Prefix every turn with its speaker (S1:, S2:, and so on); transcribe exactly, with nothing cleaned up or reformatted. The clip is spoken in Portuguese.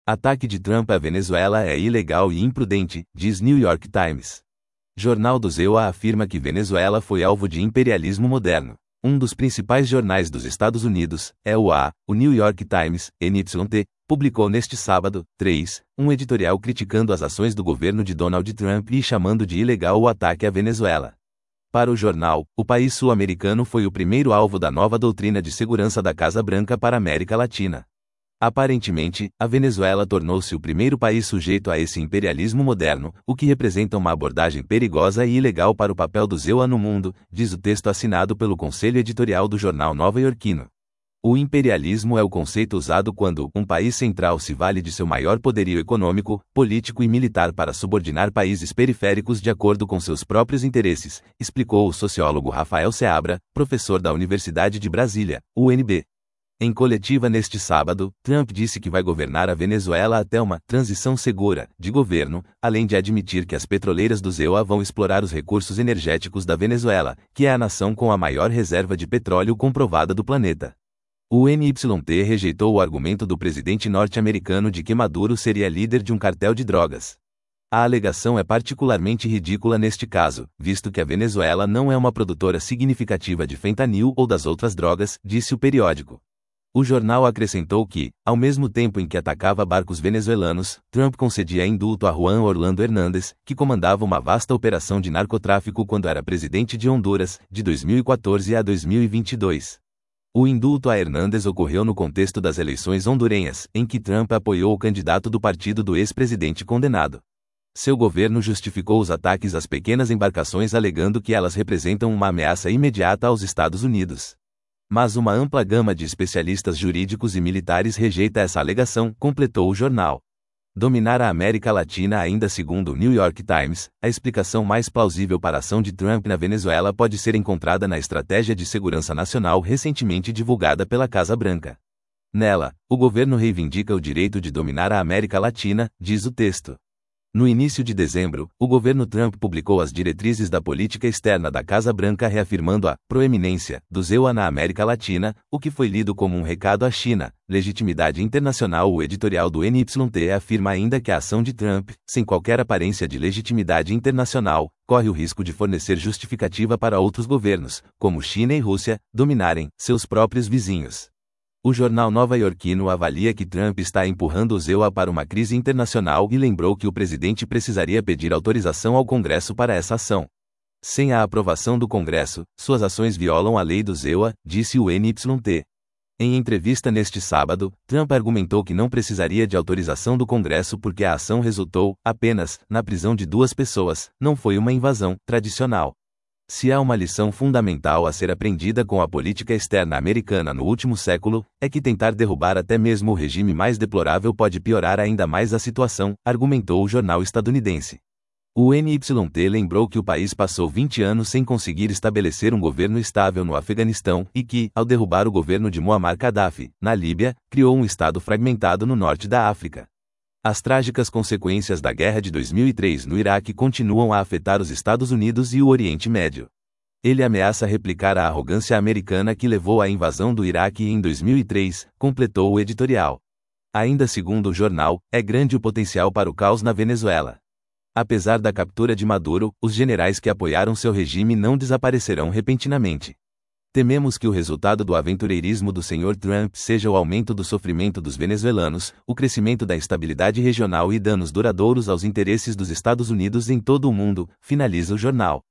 S1: Ataque de Trump à Venezuela é ilegal e imprudente, diz New York Times. Jornal do Z E U afirma que Venezuela foi alvo de imperialismo moderno. Um dos principais jornais dos Estados Unidos, é o A, o New York Times, N Y T, publicou neste sábado, três, um editorial criticando as ações do governo de Donald Trump e chamando de ilegal o ataque à Venezuela. Para o jornal, o país sul-americano foi o primeiro alvo da nova doutrina de segurança da Casa Branca para a América Latina. Aparentemente, a Venezuela tornou-se o primeiro país sujeito a esse imperialismo moderno, o que representa uma abordagem perigosa e ilegal para o papel do Z E U no mundo, diz o texto assinado pelo conselho editorial do jornal nova-iorquino. O imperialismo é o conceito usado quando um país central se vale de seu maior poderio econômico, político e militar para subordinar países periféricos de acordo com seus próprios interesses, explicou o sociólogo Rafael Seabra, professor da Universidade de Brasília, U N B. Em coletiva neste sábado, Trump disse que vai governar a Venezuela até uma transição segura de governo, além de admitir que as petroleiras do Z E U vão explorar os recursos energéticos da Venezuela, que é a nação com a maior reserva de petróleo comprovada do planeta. O N Y T rejeitou o argumento do presidente norte-americano de que Maduro seria líder de um cartel de drogas. A alegação é particularmente ridícula neste caso, visto que a Venezuela não é uma produtora significativa de fentanil ou das outras drogas, disse o periódico. O jornal acrescentou que, ao mesmo tempo em que atacava barcos venezuelanos, Trump concedia indulto a Juan Orlando Hernández, que comandava uma vasta operação de narcotráfico quando era presidente de Honduras, de dois mil e quatorze a dois mil e vinte e dois. O indulto a Hernández ocorreu no contexto das eleições hondurenhas, em que Trump apoiou o candidato do partido do ex-presidente condenado. Seu governo justificou os ataques às pequenas embarcações alegando que elas representam uma ameaça imediata aos Estados Unidos. Mas uma ampla gama de especialistas jurídicos e militares rejeita essa alegação, completou o jornal. Dominar a América Latina ainda segundo o New York Times, a explicação mais plausível para a ação de Trump na Venezuela pode ser encontrada na Estratégia de Segurança Nacional recentemente divulgada pela Casa Branca. Nela, o governo reivindica o direito de dominar a América Latina, diz o texto. No início de dezembro, o governo Trump publicou as diretrizes da política externa da Casa Branca reafirmando a proeminência do Z E U na América Latina, o que foi lido como um recado à China. Legitimidade internacional. O editorial do N Y T afirma ainda que a ação de Trump, sem qualquer aparência de legitimidade internacional, corre o risco de fornecer justificativa para outros governos, como China e Rússia, dominarem seus próprios vizinhos. O jornal nova-iorquino avalia que Trump está empurrando o Z E U para uma crise internacional e lembrou que o presidente precisaria pedir autorização ao Congresso para essa ação. Sem a aprovação do Congresso, suas ações violam a lei do Z E U, disse o N Y T. Em entrevista neste sábado, Trump argumentou que não precisaria de autorização do Congresso porque a ação resultou, apenas, na prisão de duas pessoas, não foi uma invasão tradicional. Se há uma lição fundamental a ser aprendida com a política externa americana no último século, é que tentar derrubar até mesmo o regime mais deplorável pode piorar ainda mais a situação, argumentou o jornal estadunidense. O N Y T lembrou que o país passou vinte anos sem conseguir estabelecer um governo estável no Afeganistão e que, ao derrubar o governo de Muammar Gaddafi, na Líbia, criou um estado fragmentado no norte da África. As trágicas consequências da guerra de dois mil e três no Iraque continuam a afetar os Estados Unidos e o Oriente Médio. Ele ameaça replicar a arrogância americana que levou à invasão do Iraque em dois mil e três, completou o editorial. Ainda segundo o jornal, é grande o potencial para o caos na Venezuela. Apesar da captura de Maduro, os generais que apoiaram seu regime não desaparecerão repentinamente. Tememos que o resultado do aventureirismo do senhor Trump seja o aumento do sofrimento dos venezuelanos, o crescimento da instabilidade regional e danos duradouros aos interesses dos Estados Unidos em todo o mundo, finaliza o jornal.